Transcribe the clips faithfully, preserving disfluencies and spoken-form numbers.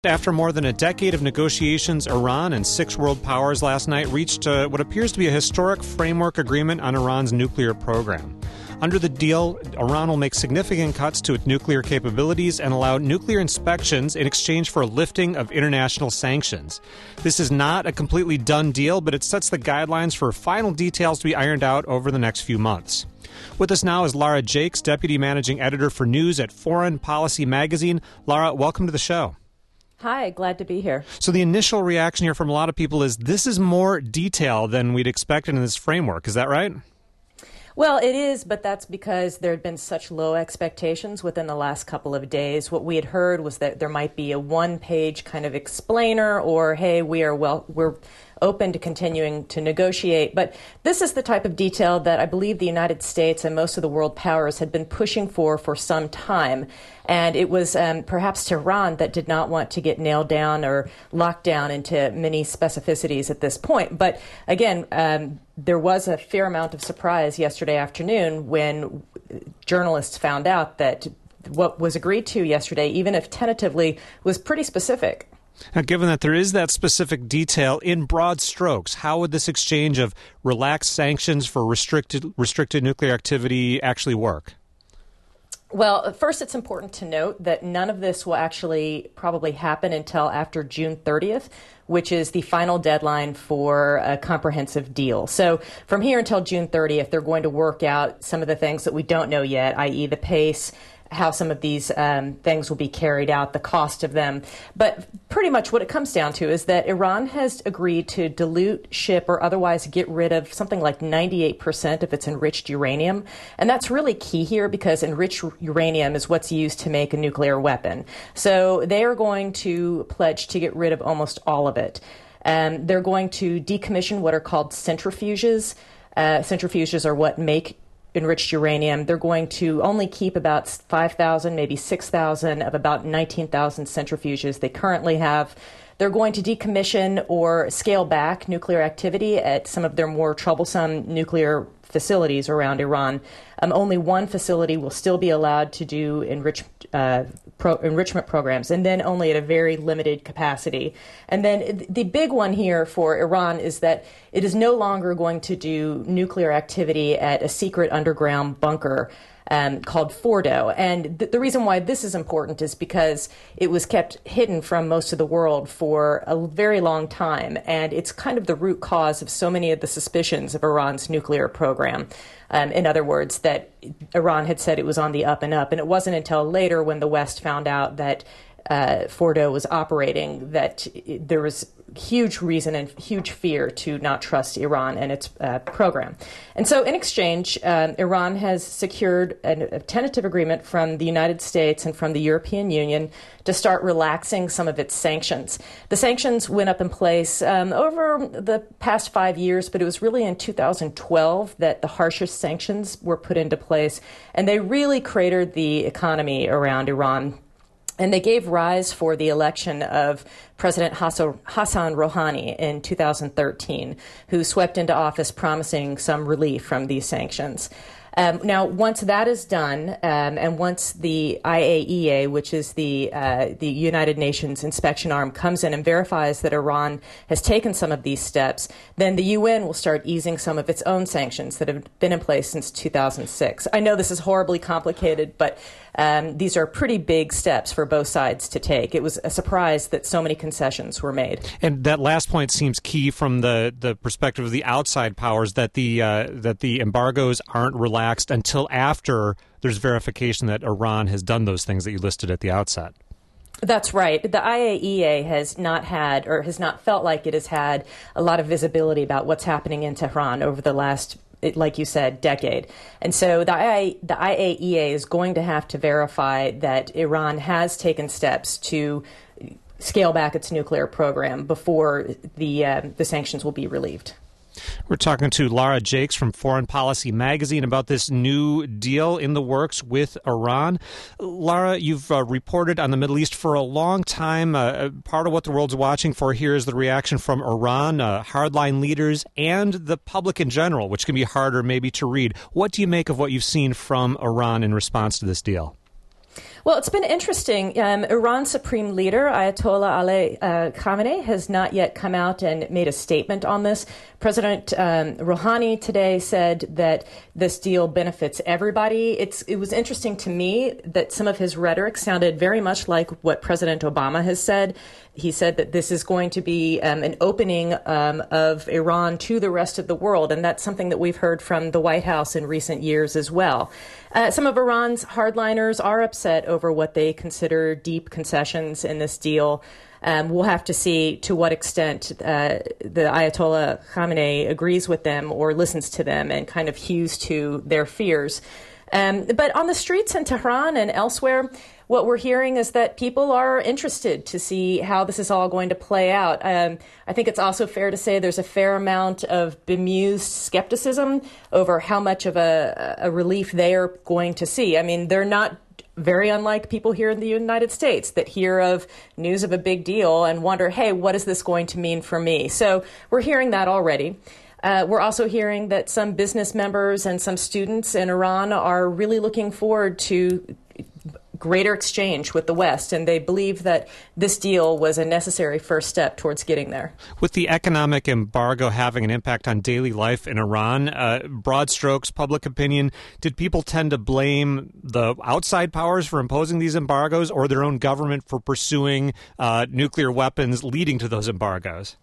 After more than a decade of negotiations, Iran and six world powers last night reached uh, what appears to be a historic framework agreement on Iran's nuclear program. Under the deal, Iran will make significant cuts to its nuclear capabilities and allow nuclear inspections in exchange for a lifting of international sanctions. This is not a completely done deal, but it sets the guidelines for final details to be ironed out over the next few months. With us now is Lara Jakes, Deputy Managing Editor for News at Foreign Policy Magazine. Lara, welcome to the show. Hi, glad to be here. So the initial reaction here from a lot of people is this is more detail than we'd expected in this framework. Is that right? Well, it is, but that's because there had been such low expectations within the last couple of days. What we had heard was that there might be a one-page kind of explainer or, hey, we are well, we're open to continuing to negotiate. But this is the type of detail that I believe the United States and most of the world powers had been pushing for for some time. And it was um, perhaps Tehran that did not want to get nailed down or locked down into many specificities at this point. But again, um, there was a fair amount of surprise yesterday afternoon when journalists found out that what was agreed to yesterday, even if tentatively, was pretty specific. Now, given that there is that specific detail in broad strokes, how would this exchange of relaxed sanctions for restricted restricted nuclear activity actually work? Well, first, it's important to note that none of this will actually probably happen until after June thirtieth, which is the final deadline for a comprehensive deal. So from here until June thirtieth, they're going to work out some of the things that we don't know yet, that is the pace, how some of these um, things will be carried out, the cost of them. But pretty much what it comes down to is that Iran has agreed to dilute, ship, or otherwise get rid of something like ninety-eight percent of its enriched uranium. And that's really key here because enriched uranium is what's used to make a nuclear weapon. So they are going to pledge to get rid of almost all of it. Um, they're going to decommission what are called centrifuges. Uh, centrifuges are what make enriched uranium. They're going to only keep about five thousand, maybe six thousand of about nineteen thousand centrifuges they currently have. They're going to decommission or scale back nuclear activity at some of their more troublesome nuclear facilities around Iran. Um, only one facility will still be allowed to do enrich, uh, pro- enrichment programs, and then only at a very limited capacity. And then the big one here for Iran is that it is no longer going to do nuclear activity at a secret underground bunker Um, called Fordo. And th- the reason why this is important is because it was kept hidden from most of the world for a very long time. And it's kind of the root cause of so many of the suspicions of Iran's nuclear program. Um, in other words, that Iran had said it was on the up and up. And it wasn't until later when the West found out that uh, Fordo was operating that it, there was huge reason and huge fear to not trust Iran and its uh, program. And so in exchange, um, Iran has secured an, a tentative agreement from the United States and from the European Union to start relaxing some of its sanctions. The sanctions went up in place um, over the past five years, but it was really in two thousand twelve that the harshest sanctions were put into place, and they really cratered the economy around Iran. And they gave rise for the election of President Hassan Rouhani in two thousand thirteen, who swept into office promising some relief from these sanctions. Um, now, once that is done, um, and once the I A E A, which is the uh, the United Nations inspection arm, comes in and verifies that Iran has taken some of these steps, then the U N will start easing some of its own sanctions that have been in place since two thousand six. I know this is horribly complicated, but um, these are pretty big steps for both sides to take. It was a surprise that so many concessions were made. And that last point seems key from the, the perspective of the outside powers, that the uh, that the embargoes aren't relaxed until after there's verification that Iran has done those things that you listed at the outset. That's right. The I A E A has not had, or has not felt like it has had, a lot of visibility about what's happening in Tehran over the last, like you said, decade. And so the, I, the I A E A is going to have to verify that Iran has taken steps to scale back its nuclear program before the uh, the sanctions will be relieved. We're talking to Lara Jakes from Foreign Policy Magazine about this new deal in the works with Iran. Lara, you've uh, reported on the Middle East for a long time. Uh, part of what the world's watching for here is the reaction from Iran, uh, hardline leaders, and the public in general, which can be harder maybe to read. What do you make of what you've seen from Iran in response to this deal? Well, it's been interesting. Um, Iran's supreme leader, Ayatollah Ali uh, Khamenei, has not yet come out and made a statement on this. President um, Rouhani today said that this deal benefits everybody. It's, it was interesting to me that some of his rhetoric sounded very much like what President Obama has said. He said that this is going to be um, an opening um, of Iran to the rest of the world, and that's something that we've heard from the White House in recent years as well. Uh, some of Iran's hardliners are upset over what they consider deep concessions in this deal. Um, we'll have to see to what extent uh, the Ayatollah Khamenei agrees with them or listens to them and kind of hews to their fears. Um, but on the streets in Tehran and elsewhere, what we're hearing is that people are interested to see how this is all going to play out. Um, I think it's also fair to say there's a fair amount of bemused skepticism over how much of a, a relief they are going to see. I mean, they're not very unlike people here in the United States that hear of news of a big deal and wonder, hey, what is this going to mean for me? So we're hearing that already. Uh, we're also hearing that some business members and some students in Iran are really looking forward to greater exchange with the West, and they believe that this deal was a necessary first step towards getting there. With the economic embargo having an impact on daily life in Iran, uh, broad strokes, public opinion, did people tend to blame the outside powers for imposing these embargoes or their own government for pursuing uh, nuclear weapons leading to those embargoes?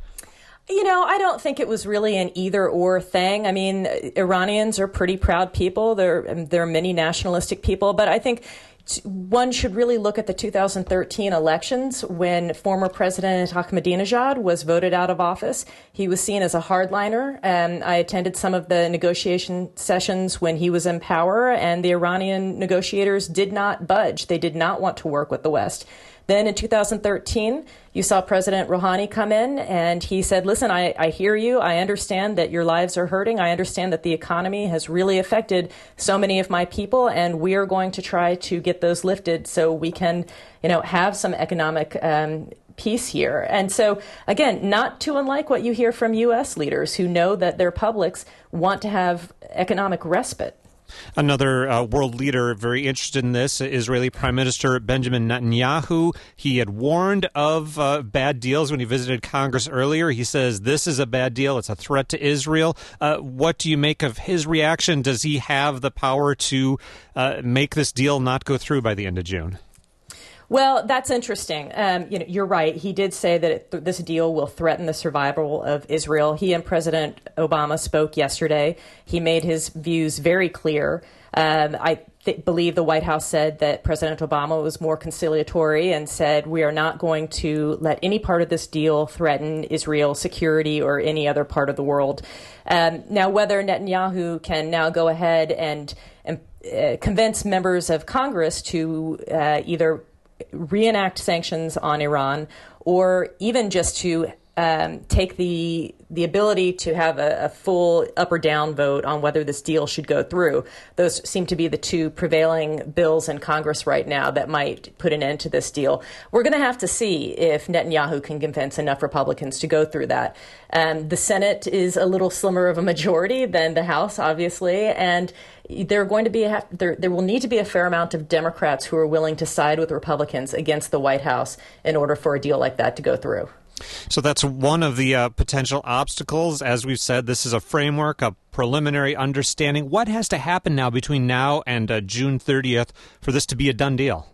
You know, I don't think it was really an either-or thing. I mean, Iranians are pretty proud people. There, there are many nationalistic people, but I think one should really look at the two thousand thirteen elections when former President Ahmadinejad was voted out of office. He was seen as a hardliner. Um, I attended some of the negotiation sessions when he was in power, and the Iranian negotiators did not budge. They did not want to work with the West. Then in two thousand thirteen, you saw President Rouhani come in and he said, listen, I, I hear you. I understand that your lives are hurting. I understand that the economy has really affected so many of my people, and we are going to try to get those lifted so we can, you know, have some economic um, peace here. And so, again, not too unlike what you hear from U S leaders who know that their publics want to have economic respite. Another uh, world leader very interested in this, Israeli Prime Minister Benjamin Netanyahu. He had warned of uh, bad deals when he visited Congress earlier. He says this is a bad deal. It's a threat to Israel. Uh, what do you make of his reaction? Does he have the power to uh, make this deal not go through by the end of June? Well, that's interesting. Um, you know, you're right. He did say that it, this deal will threaten the survival of Israel. He and President Obama spoke yesterday. He made his views very clear. Um, I th- believe the White House said that President Obama was more conciliatory and said we are not going to let any part of this deal threaten Israel's security or any other part of the world. Um, now, whether Netanyahu can now go ahead and, and uh, convince members of Congress to uh, either reenact sanctions on Iran, or even just to um, take the the ability to have a, a full up or down vote on whether this deal should go through. Those seem to be the two prevailing bills in Congress right now that might put an end to this deal. We're going to have to see if Netanyahu can convince enough Republicans to go through that. Um, the Senate is a little slimmer of a majority than the House, obviously, and there are going to be a, there there will need to be a fair amount of Democrats who are willing to side with Republicans against the White House in order for a deal like that to go through. So that's one of the uh, potential obstacles. As we've said, this is a framework, a preliminary understanding. What has to happen now between now and uh, June thirtieth for this to be a done deal?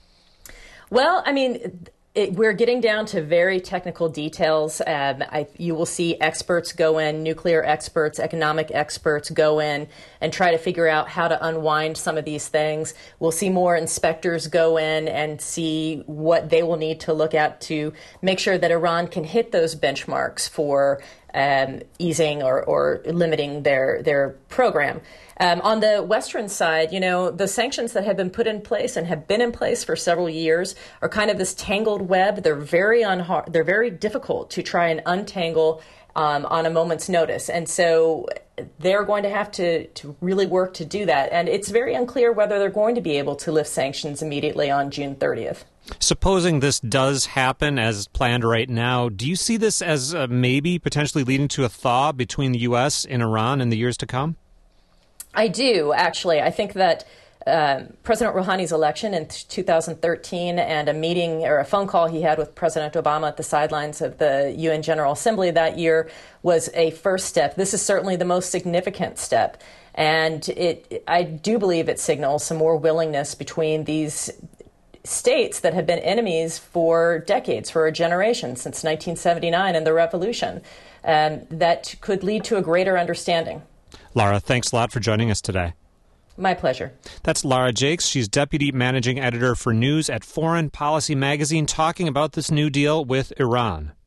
Well, I mean, it, we're getting down to very technical details. Um, I, you will see experts go in, nuclear experts, economic experts go in and try to figure out how to unwind some of these things. We'll see more inspectors go in and see what they will need to look at to make sure that Iran can hit those benchmarks for um, easing or, or limiting their, their program. Um, on the Western side, you know, the sanctions that have been put in place and have been in place for several years are kind of this tangled web. They're very unha- they're very difficult to try and untangle um, on a moment's notice. And so they're going to have to, to really work to do that. And it's very unclear whether they're going to be able to lift sanctions immediately on June thirtieth. Supposing this does happen as planned right now, do you see this as uh, maybe potentially leading to a thaw between the U S and Iran in the years to come? I do, actually. I think that Um, President Rouhani's election in two thousand thirteen and a meeting or a phone call he had with President Obama at the sidelines of the U N General Assembly that year was a first step. This is certainly the most significant step. And it, I do believe it signals some more willingness between these states that have been enemies for decades, for a generation, since nineteen seventy-nine and the revolution, um, that could lead to a greater understanding. Lara, thanks a lot for joining us today. My pleasure. That's Lara Jakes. She's Deputy Managing Editor for News at Foreign Policy Magazine, talking about this new deal with Iran.